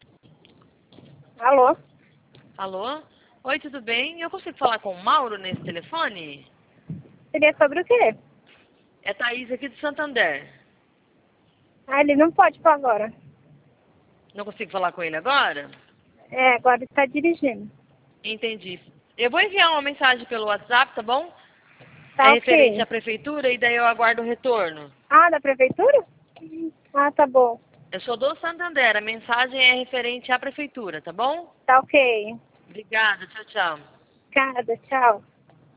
Alô? Alô? Oi, tudo bem? Eu consigo falar com o Mauro nesse telefone? Seria sobre o quê? É Thaís aqui de Santander. Ah, ele não pode falar agora. Não consigo falar com ele agora? É, agora está dirigindo. Entendi. Eu vou enviar uma mensagem pelo WhatsApp, tá bom? É Tá referente ok. à prefeitura e daí eu aguardo o retorno. Ah, da prefeitura? Ah, tá bom. Eu sou do Santander, a mensagem é referente à prefeitura, tá bom? Tá ok. Obrigada, tchau, tchau. Obrigada, tchau.